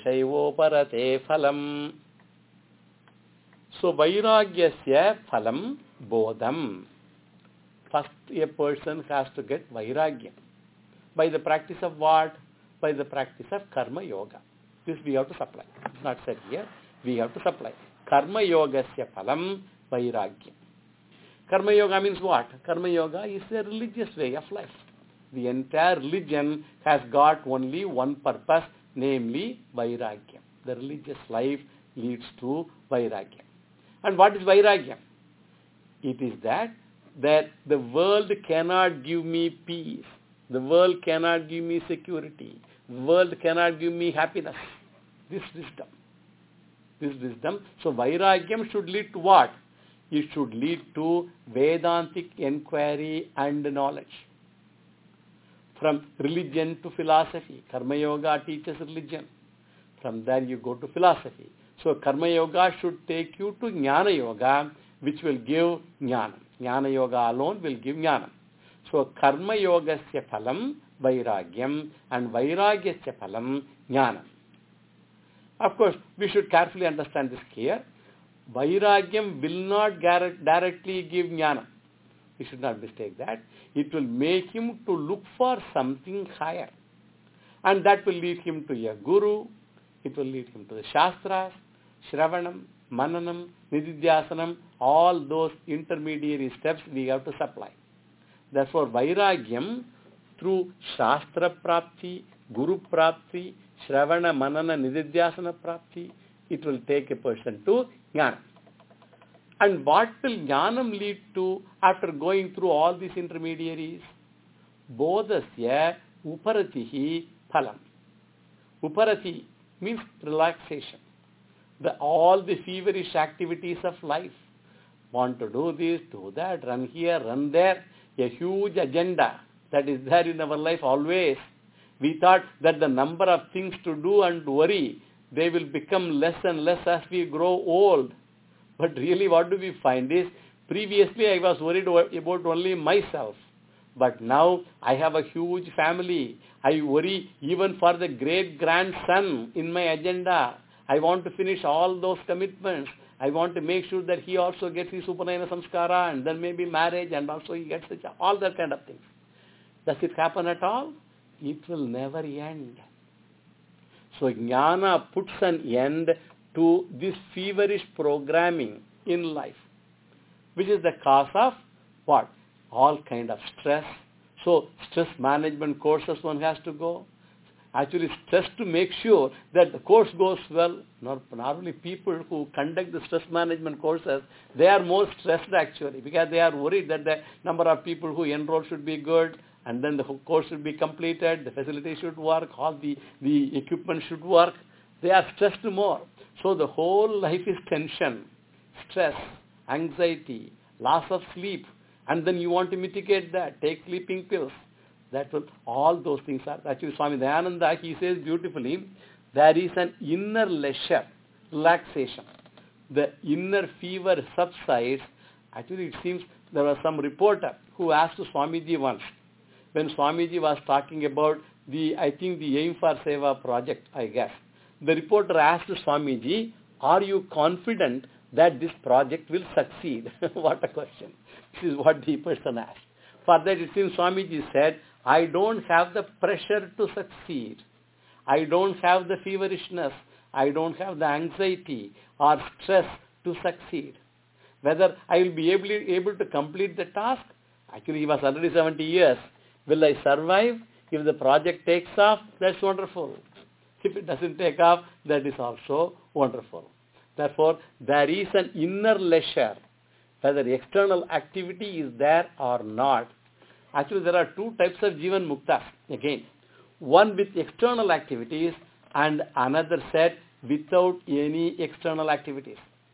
phalam. So, vairagyasya phalam bodham. First, a person has to get vairagya. By the practice of what? By the practice of karma yoga. This we have to supply. It's not said here. We have to supply. Karma yogasya phalam vairagya. Karma yoga means what? Karma yoga is a religious way of life. The entire religion has got only one purpose, namely vairagya. The religious life leads to vairagya. And what is vairagya? It is that that the world cannot give me peace. The world cannot give me security. The world cannot give me happiness. This wisdom. This wisdom. So vairagyam should lead to what? It should lead to Vedantic inquiry and knowledge. From religion to philosophy. Karma Yoga teaches religion. From there you go to philosophy. So Karma Yoga should take you to Jnana Yoga, which will give Jnana. Jnana Yoga alone will give Jnana. So Karma Yogasya phalam vairagyam and vairagyasya phalam jnana. Of course, we should carefully understand this here. Vairagyam will not directly give jnana. You should not mistake that. It will make him to look for something higher. And that will lead him to a guru. It will lead him to the shastras, shravanam, mananam, nididhyasanam, all those intermediary steps we have to supply. Therefore, vairagyam through shastra prapti, guru prapti, shravana, manana, nididhyasana prapti, it will take a person to jnana. And what will jnanam lead to after going through all these intermediaries? Bodhasya uparatihi phalam. Uparati means relaxation. The, all the feverish activities of life. Want to do this, do that, run here, run there. A huge agenda that is there in our life always. We thought that the number of things to do and worry, they will become less and less as we grow old. But really what do we find is, previously I was worried about only myself. But now I have a huge family. I worry even for the great grandson in my agenda. I want to finish all those commitments. I want to make sure that he also gets his Upanayana Samskara and then maybe marriage and also he gets the job. All that kind of things. Does it happen at all? It will never end. So jnana puts an end to this feverish programming in life, which is the cause of what? All kind of stress. So stress management courses one has to go. Actually stress to make sure that the course goes well. Not, not only people who conduct the stress management courses, they are more stressed actually because they are worried that the number of people who enroll should be good and then the course should be completed, the facility should work, all the, the equipment should work. They are stressed more. So the whole life is tension, stress, anxiety, loss of sleep, and then you want to mitigate that, take sleeping pills. That will, all those things are, actually Swami Dayananda, he says beautifully, there is an inner leisure, relaxation. The inner fever subsides. Actually it seems there was some reporter who asked Swamiji once, when Swamiji was talking about the, I think the Aim for Seva project, I guess. The reporter asked Swamiji, are you confident that this project will succeed? What a question. This is what the person asked. For that it seems Swamiji said, I don't have the pressure to succeed. I don't have the feverishness. I don't have the anxiety or stress to succeed. Whether I will be able, able to complete the task, actually he was already seventy years. Will I survive? If the project takes off, that's wonderful. If it doesn't take off, that is also wonderful. Therefore, there is an inner leisure, whether external activity is there or not. Actually, there are two types of Jivan Muktas. Again, one with external activities and another set without any external activities.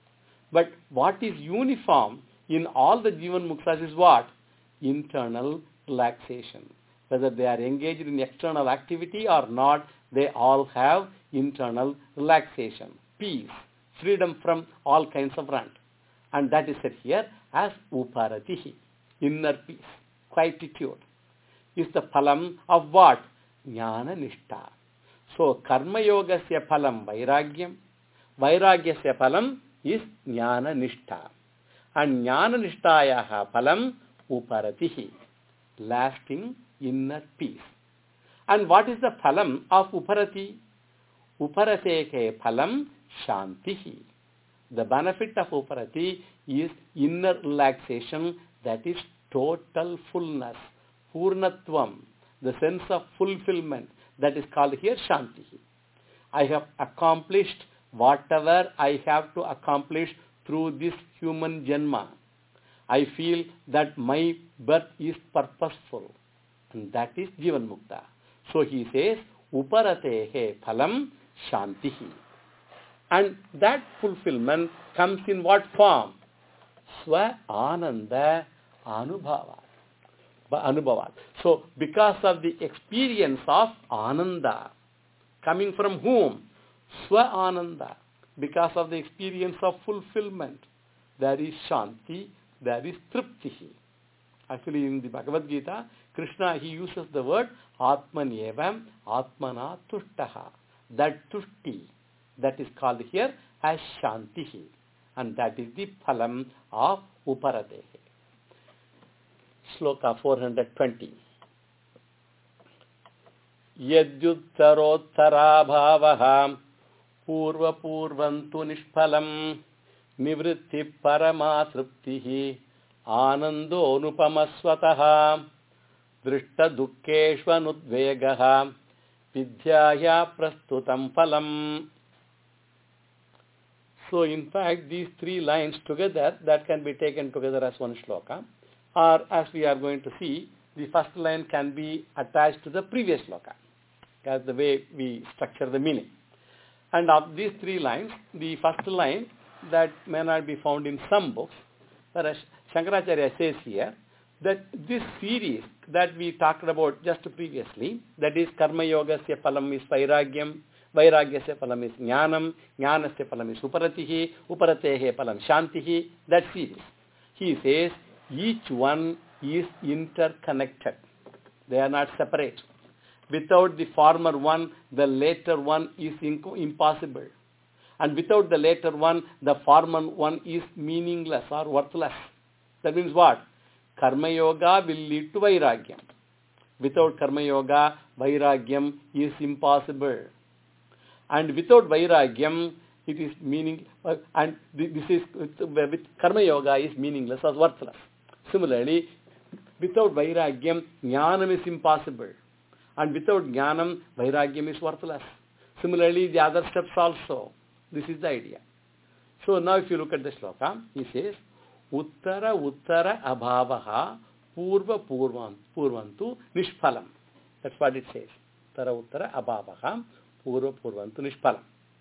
But what is uniform in all the Jivan Muktas is what? Internal relaxation. Whether they are engaged in external activity or not, they all have internal relaxation, peace, freedom from all kinds of rant. And that is said here as uparatihi, inner peace, quietude. Is the phalam of what? Jnana nishta. So karma yogasya phalam vairagyam, vairagyasya phalam is jnana nishta. And jnana nishtayaha phalam uparatihi, lasting inner peace. And what is the phalam of uparati? Uparateke phalam shantihi. The benefit of uparati is inner relaxation, that is total fullness, purnatvam, the sense of fulfillment, that is called here shantihi. I have accomplished whatever I have to accomplish through this human janma. I feel that my birth is purposeful, and that is Jivan Mukta. So he says, Uparatehe phalam shantihi. And that fulfillment comes in what form? Swa ananda anubhava. Anubhavat. So because of the experience of ananda, coming from whom? Swa ananda. Because of the experience of fulfillment, there is shanti, there is triptihi. Actually in the Bhagavad Gita, Krishna, he uses the word Atmanyevam Atmana Tushtaha. That Tushti, that is called here as Shantihi. and that is the phalam of Uparadehe. Sloka four hundred twenty. Yadyuttarottara bhavaha purva purvantu nishphalam nivritti paramasruptihi anando nupamasvataha drishta dukkeshvanudvegaha vidyaya prastutam phalam. So in fact these three lines together, that can be taken together as one shloka, or as we are going to see, the first line can be attached to the previous shloka. That's the way we structure the meaning. And of these three lines, the first line that may not be found in some books, whereas Shankaracharya says here that this series that we talked about just previously, that is Karma Yogasya phalam is Vairagyam, Vairagyasya phalam is Jnanam, Jnanasya phalam is Uparatihi, Uparatehe phalam Shantihi, that series. He says each one is interconnected. They are not separate. Without the former one, the later one is inc- impossible. And without the later one, the former one is meaningless or worthless. That means what? Karma Yoga will lead to Vairagyam. Without Karma Yoga, Vairagyam is impossible. And without Vairagyam, it is meaning, uh, and this is, with, with Karma Yoga is meaningless or worthless. Similarly, without Vairagyam, Jnanam is impossible. And without Jnanam, Vairagyam is worthless. Similarly, the other steps also. This is the idea. So now if you look at the shloka, he says, Uttara Uttara Abhavaha Purva Purvan Purvantu Nishphalam. That's what it says. Uttara Uttara Abhavaha Purva Purvantu Nishphalam.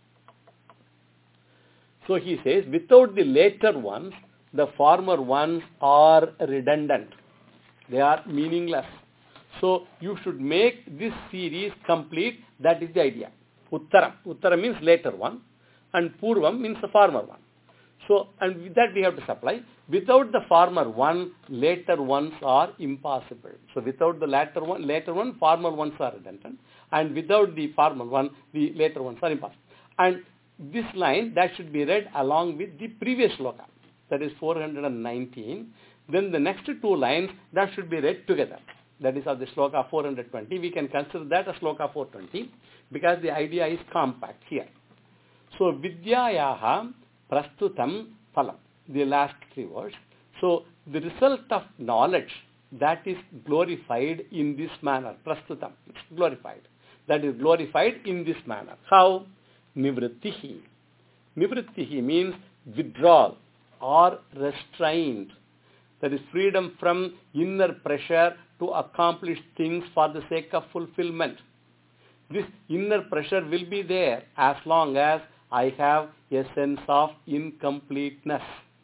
So he says, without the later ones, the former ones are redundant. They are meaningless. So you should make this series complete. That is the idea. Uttara. Uttara means later one, and Purvam means the former one. So, and with that we have to supply. Without the former one, later ones are impossible. So without the latter one, later one, former ones are redundant, and without the former one, the later ones are impossible. And this line, that should be read along with the previous shloka, that is four hundred nineteen. Then the next two lines, that should be read together. That is of the shloka four hundred twenty. We can consider that as shloka four hundred twenty because the idea is compact here. So, Vidyayaha Prastutam Phalam, the last three words. So, the result of knowledge that is glorified in this manner. Prastutam, it's glorified. That is glorified in this manner. How? Nivrittihi. Nivrittihi means withdrawal or restraint. That is freedom from inner pressure to accomplish things for the sake of fulfillment. This inner pressure will be there as long as I have a sense of incompleteness.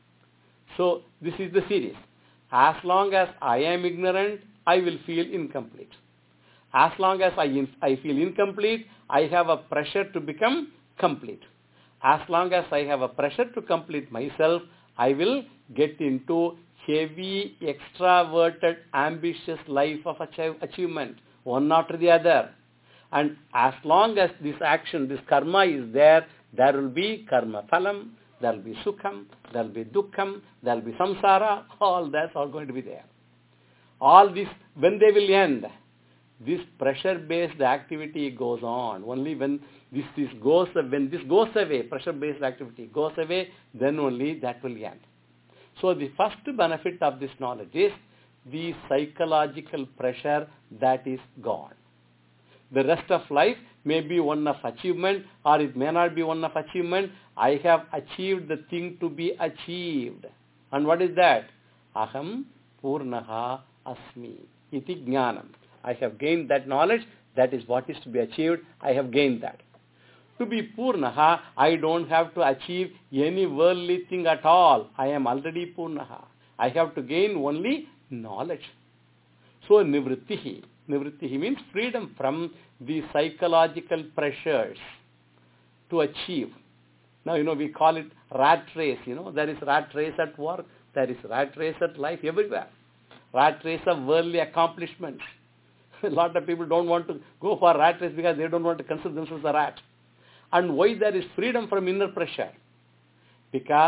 So this is the series. As long as I am ignorant, I will feel incomplete. As long as I, I feel incomplete, I have a pressure to become complete. As long as I have a pressure to complete myself, I will get into heavy, extraverted, ambitious life of achieve, achievement, one after the other. And as long as this action, this karma is there, there will be karma phalam, there will be sukham, there will be dukkham, there will be samsara, all that's all going to be there. All this, when they will end, this pressure-based activity goes on. Only when this, this goes, when this goes away, pressure-based activity goes away, then only that will end. So the first benefit of this knowledge is the psychological pressure that is gone. The rest of life may be one of achievement or it may not be one of achievement. I have achieved the thing to be achieved. And what is that? Aham Purnaha Asmi iti Jnanam. I have gained that knowledge. That is what is to be achieved. I have gained that. To be Purnaha, I don't have to achieve any worldly thing at all. I am already Purnaha. I have to gain only knowledge. So Nivrittihi. Nivrittihi means freedom from the psychological pressures to achieve. Now, you know, we call it rat race. You know, there is rat race at work. There is rat race at life, everywhere. Rat race of worldly accomplishments. A lot of people don't want to go for rat race because they don't want to consider themselves a rat. And why there is freedom from inner pressure? Because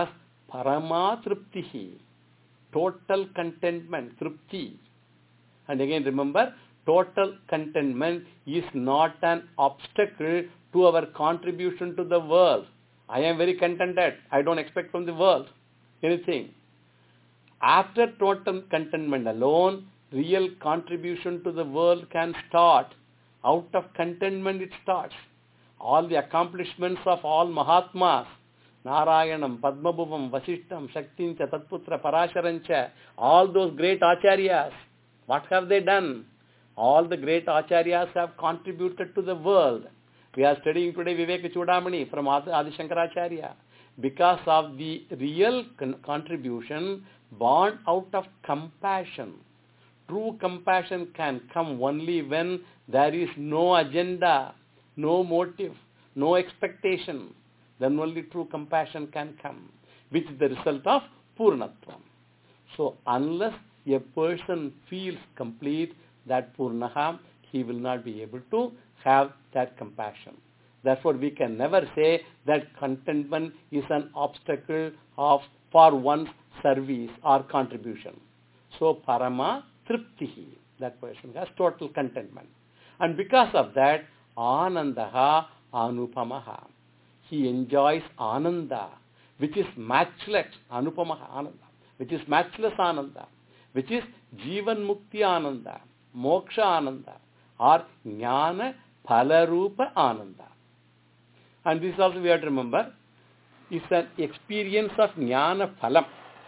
Parama Triptihi, total contentment, Tripti. And again remember, total contentment is not an obstacle to our contribution to the world. I am very contented. I don't expect from the world anything. After total contentment alone, real contribution to the world can start. Out of contentment it starts. All the accomplishments of all Mahatmas, Narayanam, Padmabhuvam, Vasishtam, Shaktincha, Tatputra, Parasharancha, all those great acharyas, what have they done? All the great acharyas have contributed to the world. We are studying today Viveka Chudamani from Adi Shankaracharya. Because of the real con- contribution born out of compassion. True compassion can come only when there is no agenda, no motive, no expectation. Then only true compassion can come, which is the result of Purnatvam. So unless a person feels complete, that Purnaha, he will not be able to have that compassion. Therefore, we can never say that contentment is an obstacle of for one's service or contribution. So, Parama Triptihi, that person has total contentment. And because of that, Anandaha Anupamaha. He enjoys Ananda, which is matchless, Anupamaha Ananda, which is matchless Ananda, which is Jivan Mukti Ananda, Moksha Ananda, or Jnana Phalarupa Ananda. And this also we have to remember, is an experience of Jnana Phalam.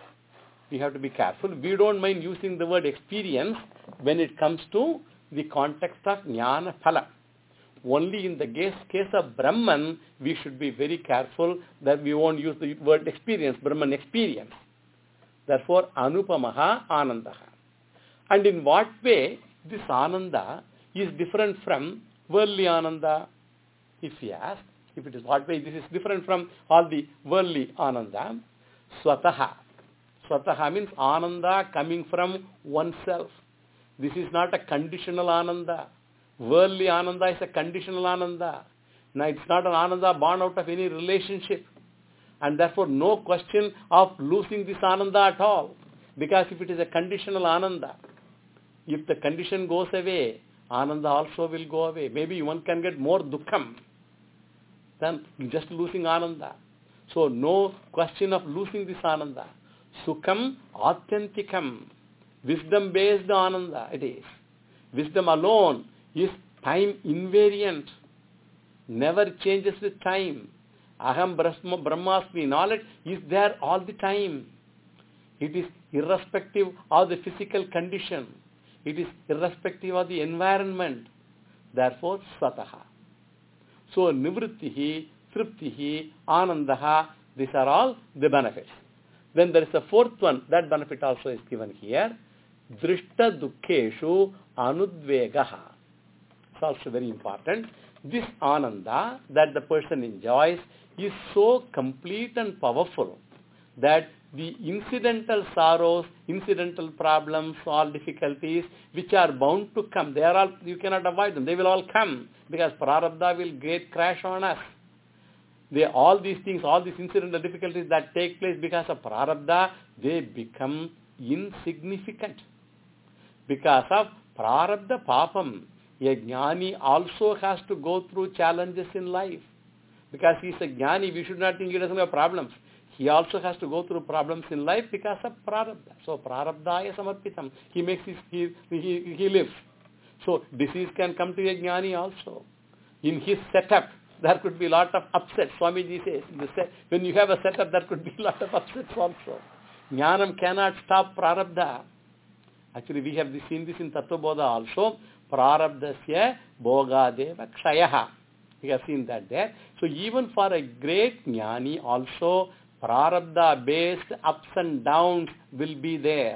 We have to be careful. We don't mind using the word experience when it comes to the context of Jnana Phalam. Only in the case, case of Brahman, we should be very careful that we won't use the word experience, Brahman experience. Therefore, Anupamaha Anandaha. And in what way this Ananda is different from worldly Ananda? If we ask, if it is what way this is different from all the worldly Ananda, Swataha. Swataha means Ananda coming from oneself. This is not a conditional Ananda. Worldly Ananda is a conditional Ananda. Now it's not an Ananda born out of any relationship. And therefore no question of losing this Ananda at all. Because if it is a conditional Ananda, if the condition goes away, Ananda also will go away. Maybe one can get more Dukkham than just losing Ananda. So no question of losing this Ananda. Sukham Authenticam. Wisdom based Ananda it is. Wisdom alone is time invariant. Never changes with time. Aham Brahma, Brahmasmi, knowledge is there all the time. It is irrespective of the physical condition. It is irrespective of the environment. Therefore, Swataha. So, Nivrittihi, Triptihi, Anandaha, these are all the benefits. Then there is a fourth one, that benefit also is given here. Drishta Dukkeshu Anudvegaha. It's also very important. This Ananda that the person enjoys is so complete and powerful that the incidental sorrows, incidental problems, all difficulties which are bound to come, they are all, you cannot avoid them. They will all come because Prarabdha will get crash on us. They, all these things, all these incidental difficulties that take place because of Prarabdha, they become insignificant. Because of Prarabdha Papam, a Jnani also has to go through challenges in life. Because he is a Jnani, we should not think he doesn't have problems. He also has to go through problems in life because of Prarabdha. So Prarabdhaya Samarpitam. He makes his, he, he, he lives. So disease can come to a Jnani also. In his setup, there could be a lot of upsets. Swamiji says, in the set, when you have a setup, there could be a lot of upsets also. Jnanam cannot stop Prarabdha. Actually, we have seen this in Tattva Bodha also. Prarabdasya Bhogadeva Kshayaha. We have seen that there. So even for a great Jnani also, Prarabdha-based ups and downs will be there.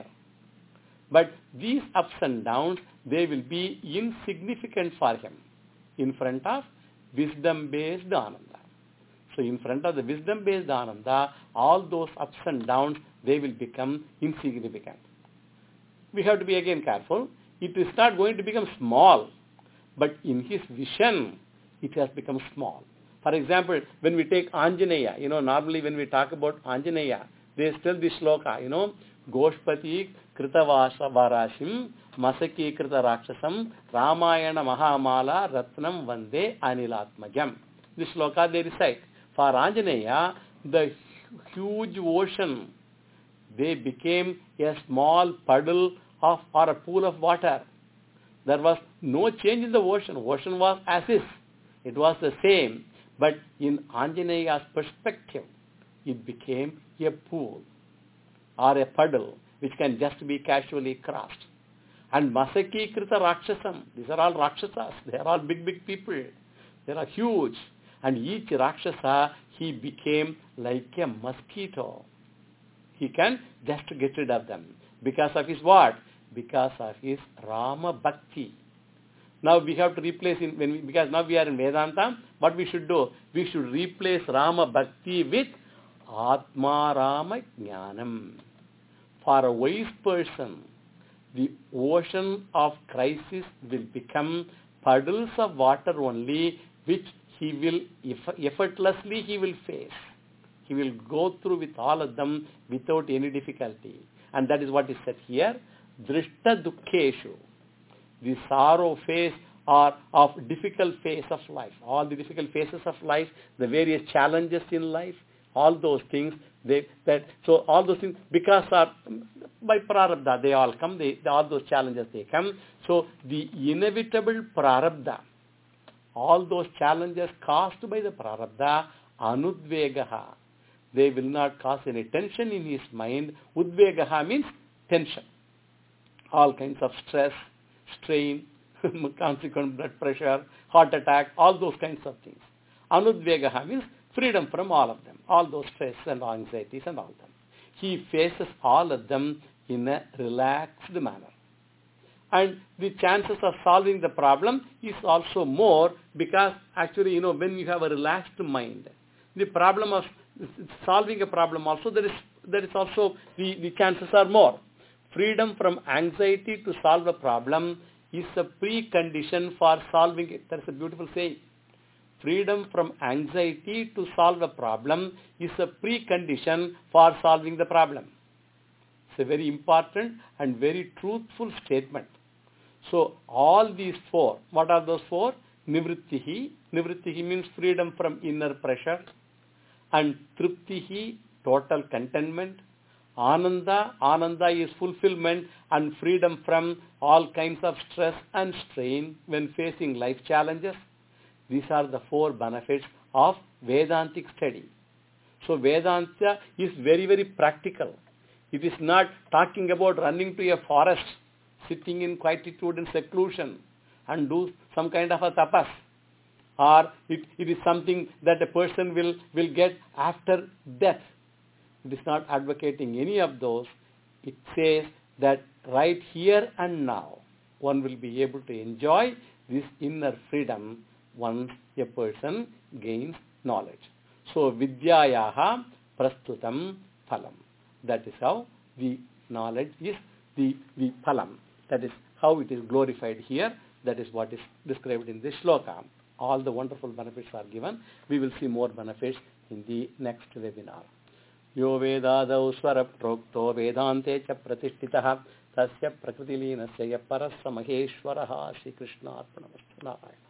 But these ups and downs, they will be insignificant for him in front of wisdom-based Ananda. So in front of the wisdom-based Ananda, all those ups and downs, they will become insignificant. We have to be again careful. It is not going to become small, but in his vision, it has become small. For example, when we take Anjaneya, you know, normally when we talk about Anjaneya, they tell this shloka, you know, Goshpati Kritavasa Varashim Masaki Krita Rakshasam Ramayana Mahamala Ratnam Vande Anilatmajam. This shloka they recite. For Anjaneya, the huge ocean, they became a small puddle of or a pool of water. There was no change in the ocean. Ocean was as is. It was the same. But in Anjaneya's perspective, it became a pool or a puddle which can just be casually crossed. And Masaki Krita Rakshasam, these are all Rakshasas. They are all big, big people. They are huge. And each Rakshasa, he became like a mosquito. He can just get rid of them. Because of his what? Because of his Rama Bhakti. Now we have to replace, in, when we, because now we are in Vedanta, what we should do? We should replace Rama Bhakti with Atma Rama Jnanam. For a wise person, the ocean of crisis will become puddles of water only, which he will, effortlessly he will face. He will go through with all of them without any difficulty. And that is what is said here. Drishta Dukkeshu. The sorrow phase or of difficult phase of life. All the difficult phases of life, the various challenges in life, all those things, they, that, so all those things, because of, by prarabdha, they all come, they, all those challenges they come. So the inevitable prarabdha, all those challenges caused by the prarabdha, anudvegaha, they will not cause any tension in his mind. Udvegaha means tension. All kinds of stress, strain, consequent blood pressure, heart attack, all those kinds of things. Anudvegaha means freedom from all of them, all those stress and anxieties and all them. He faces all of them in a relaxed manner. And the chances of solving the problem is also more because actually, you know, when you have a relaxed mind, the problem of solving a problem also, there is, there is also, the, the chances are more. Freedom from anxiety to solve a problem is a precondition for solving it. That's a beautiful saying. Freedom from anxiety to solve a problem is a precondition for solving the problem. It's a very important and very truthful statement. So all these four, what are those four? Nivrittihi. Nivrittihi means freedom from inner pressure. And Triptihi, total contentment. Ananda, Ananda is fulfillment and freedom from all kinds of stress and strain when facing life challenges. These are the four benefits of Vedantic study. So Vedanta is very, very practical. It is not talking about running to a forest, sitting in quietude and seclusion and do some kind of a tapas. Or it, it is something that a person will, will get after death. It is not advocating any of those. It says that right here and now, one will be able to enjoy this inner freedom once a person gains knowledge. So, vidyayaha prastutam phalam. That is how the knowledge is the, the phalam. That is how it is glorified here. That is what is described in this shloka. All the wonderful benefits are given. We will see more benefits in the next webinar. Yo vedadau swaraptrokto vedante cha pratishthitah tasya prakritilīnasya parassa maheshwaraha Sri Krishna arpanamastu.